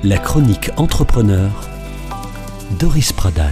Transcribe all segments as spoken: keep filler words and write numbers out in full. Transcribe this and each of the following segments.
La chronique entrepreneur, Doris Pradal.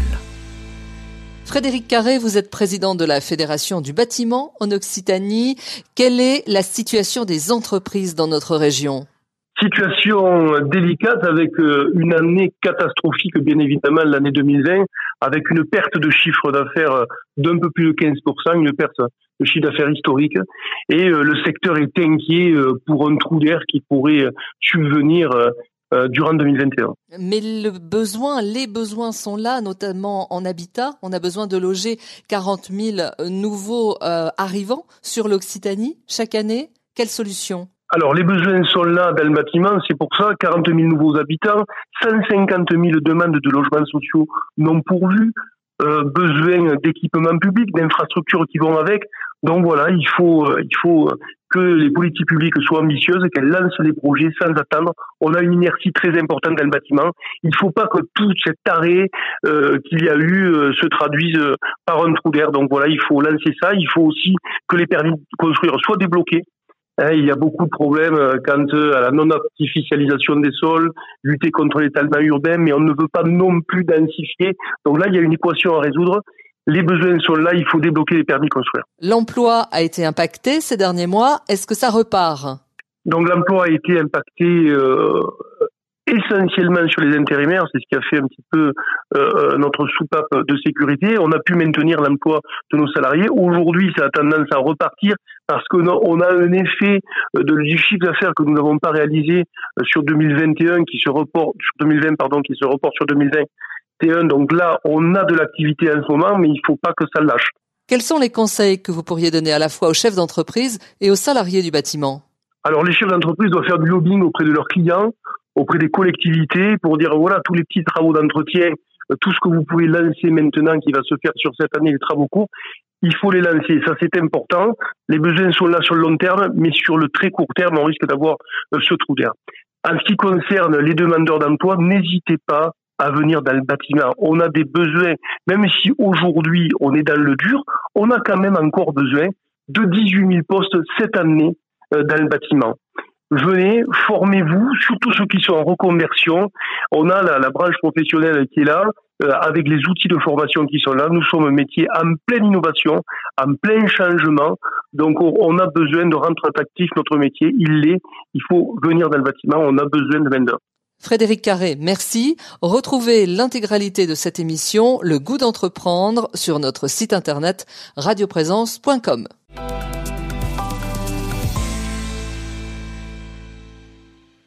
Frédéric Carré, vous êtes président de la Fédération du bâtiment en Occitanie. Quelle est la situation des entreprises dans notre région ? Situation délicate avec une année catastrophique, bien évidemment, l'année deux mille vingt, avec une perte de chiffre d'affaires d'un peu plus de quinze pour cent, une perte de chiffre d'affaires historique. Et le secteur est inquiet pour un trou d'air qui pourrait subvenir durant deux mille vingt et un. Mais le besoin, les besoins sont là, notamment en habitat. On a besoin de loger quarante mille nouveaux euh, arrivants sur l'Occitanie chaque année. Quelle solution ? Alors, les besoins sont là dans le bâtiment, c'est pour ça, quarante mille nouveaux habitants, cent cinquante mille demandes de logements sociaux non pourvus, euh, besoin d'équipements publics, d'infrastructures qui vont avec. Donc voilà, il faut, euh, il faut que les politiques publiques soient ambitieuses, qu'elles lancent les projets sans attendre. On a une inertie très importante dans le bâtiment. Il ne faut pas que tout cet arrêt euh, qu'il y a eu euh, se traduise par un trou d'air. Donc voilà, il faut lancer ça. Il faut aussi que les permis de construire soient débloqués. Il y a beaucoup de problèmes quant à la non-artificialisation des sols, lutter contre l'étalement urbain, mais on ne veut pas non plus densifier. Donc là, il y a une équation à résoudre. Les besoins sont là, il faut débloquer les permis de construire. L'emploi a été impacté ces derniers mois. Est-ce que ça repart ? Donc l'emploi a été impacté euh, essentiellement sur les intérimaires. C'est ce qui a fait un petit peu euh, notre soupape de sécurité. On a pu maintenir l'emploi de nos salariés. Aujourd'hui, ça a tendance à repartir parce qu'on a, on a un effet de, du chiffre d'affaires que nous n'avons pas réalisé sur deux mille vingt et un, qui se reporte sur deux mille vingt, pardon, qui se reporte sur deux mille vingt et un. Donc là, on a de l'activité en ce moment, mais il ne faut pas que ça lâche. Quels sont les conseils que vous pourriez donner à la fois aux chefs d'entreprise et aux salariés du bâtiment ? Alors, les chefs d'entreprise doivent faire du lobbying auprès de leurs clients, auprès des collectivités, pour dire, voilà, tous les petits travaux d'entretien, tout ce que vous pouvez lancer maintenant qui va se faire sur cette année, les travaux courts, il faut les lancer. Ça, c'est important. Les besoins sont là sur le long terme, mais sur le très court terme, on risque d'avoir ce trou d'air. En ce qui concerne les demandeurs d'emploi, n'hésitez pas à venir dans le bâtiment. On a des besoins, même si aujourd'hui on est dans le dur, on a quand même encore besoin de dix-huit mille postes cette année dans le bâtiment. Venez, formez-vous, surtout ceux qui sont en reconversion. On a la, la branche professionnelle qui est là, euh, avec les outils de formation qui sont là. Nous sommes un métier en pleine innovation, en plein changement. Donc, on, on a besoin de rendre attractif notre métier. Il l'est. Il faut venir dans le bâtiment. On a besoin de main-d'œuvre. Frédéric Carré, merci. Retrouvez l'intégralité de cette émission, Le goût d'entreprendre, sur notre site internet radioprésence point com.